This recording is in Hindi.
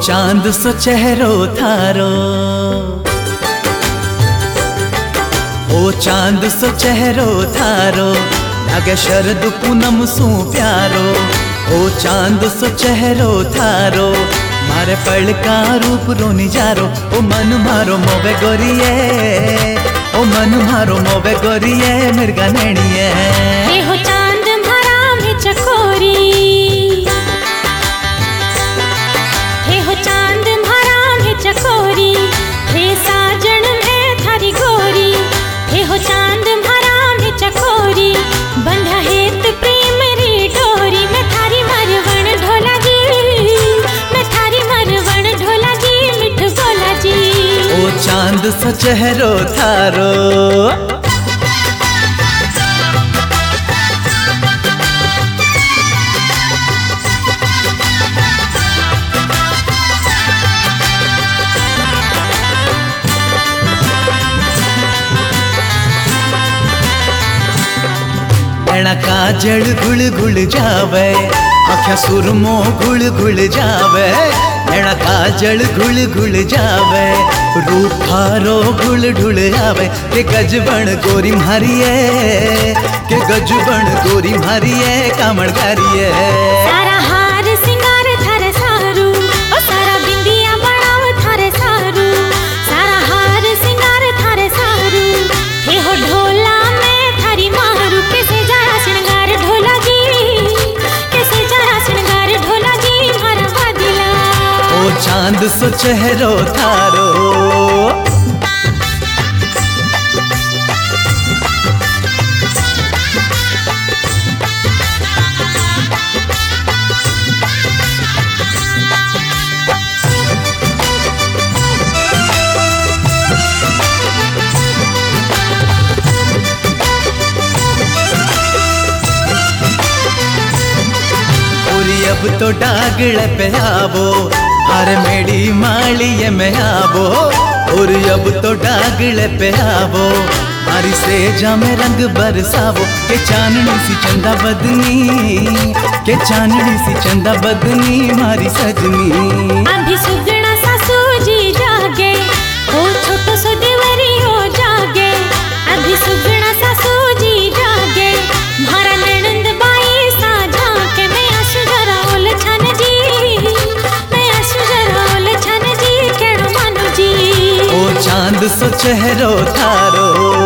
चांद सो चेहरो थारो, ओ चांद सो चेहरो थारो, लागे शरद पूनम सू प्यारो। ओ चांद सो चेहरो थारो, मारे पल का रूप रो निजारो। ओ मन मारो मोबे गोरिए, ओ मन मारो मोबे गोरिए मिर्गा नेणिए। हे हो चांद मारा में चकोरी, हे हो चांद मारा में चकोरी, हे साजन में थारी गोरी। हे हो चांद मारा में चकोरी, बंधा हेत प्रेम री डोरी। मैं थारी मरवण ढोला जी, मैं थारी मरवण ढोला जी, मिठ बोला जी। ओ चांद सो चेहरो थारो, काजल गुल गुल जावे, आख्या सुरमो गुल गुल जावे। नैना काजल गुल गुल जावे, रूप थारो गुल ढुल आवे। के गजबन गोरी मारिए, के गजबन गोरी मारिए कामड़ गारिए। सारा हार सिंगार थारे सारू, ओ सारा बिंदिया बनाव थारे सारू। सारा हार सिंगार थारे सारू, हे हो ढोला में थारी मारू। कैसे जरा श्रृंगार ढोला जी, कैसे जरा श्रृंगार ढोला जी मारा वादिला। ओ चांद सो चेहरो थारो, अब तो डागड़ पे आवो, अरे मेरी मालिये में आवो। और अब तो डागड़ पे आवो, मारी से जा में रंग बरसावो। के चांदनी सी चंदा बदनी, के चांदनी सी चंदा बदनी मारी सजनी। अभी सुगना सासू जी जागे, हो छोटो सो देवरी हो जागे। अभी सुगना सासू जी जागे, मारा ननंद बाई सा झांके। मैं आशु जरा ओल छन जी, मैं आशु जरा ओल छन जी केड़ो मानु जी। ओ चांद सो चेहरो थारो,